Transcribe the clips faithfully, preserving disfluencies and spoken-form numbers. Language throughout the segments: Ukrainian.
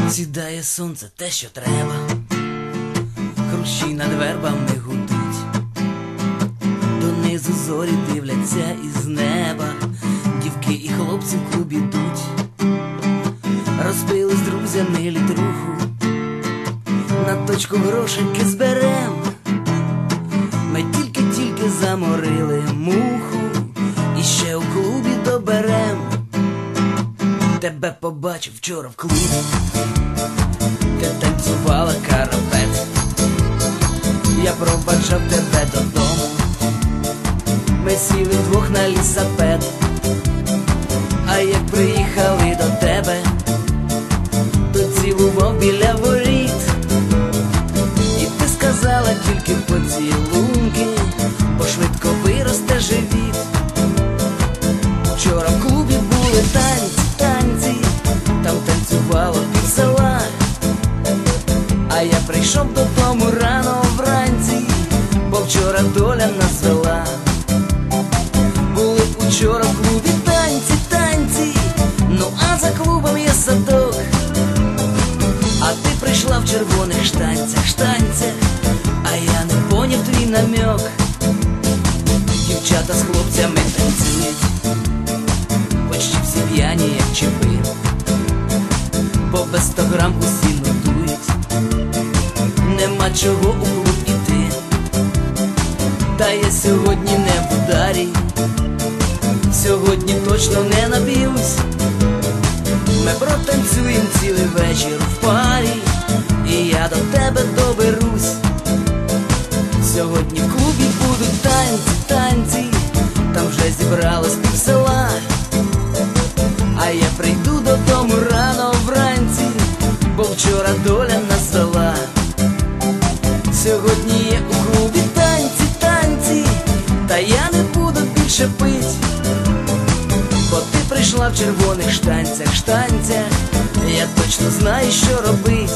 Сідає сонце, те, що треба, хрущі над вербами гудуть, донизу зорі дивляться із неба, дівки і хлопці в клуб ідуть, розпили з друзями літруху, на точку грошеньки зберем. Ми тільки-тільки заморили муху, і ще у клубі доберем. Тебе побачив вчора в клубі, ти танцювала карапет, я проваджав тебе додому, ми сіли вдвох на лісапед. А як приїхали до тебе, то цілував біля воріт, і ти сказала тільки поцілунки, бо швидко виросте живіт. Вчора в клубі були танці, танці, там танцювало пів села, а я прийшов додому рано вранці, бо вчора доля нас звела. Були учора в клубі танці, танці, ну а за клубом є садок, а ти прийшла в червоних штанцях, штанцях, а я не поняв твій намек. Дівчата з хлопцями танцюють, почти всі п'яні, як чіпи, по без сто грам усі нудують, нема чого у клуб іти. Та я сьогодні не в ударі, сьогодні точно не наб'юсь. Ми протанцюєм цілий вечір в парі, і я до тебе доберусь. Сьогодні в клубі будуть танці, танці, там вже зібралось пів села, а я прийду додому рано вранці, бо вчора доля нас звела. Сьогодні є у клубі танці, танці, та я не буду більше пить, бо ти прийшла в червоних штанцях, штанцях, я точно знаю, що робить.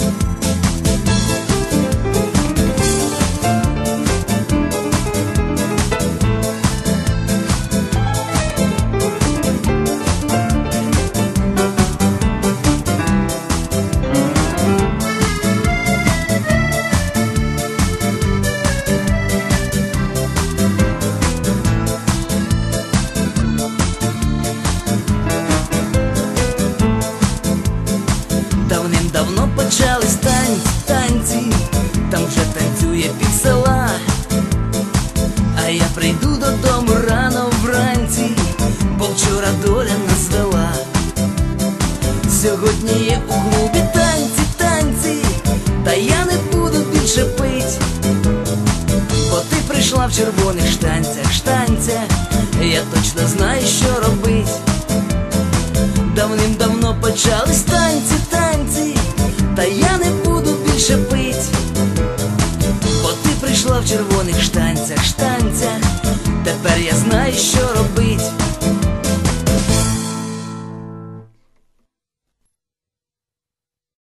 Давно почались танці, танці, там вже танцює пів села, а я прийду додому рано вранці, бо вчора доля нас звела. Сьогодні є у клубі танці, танці, та я не буду більше пить, бо ти прийшла в червоних штанцях, штанцях, я точно знаю, що робить. Давним-давно почались танці, танці, та я не буду більше пить, бо ти прийшла в червоних штанцях, штанцях, тепер я знаю, що робить.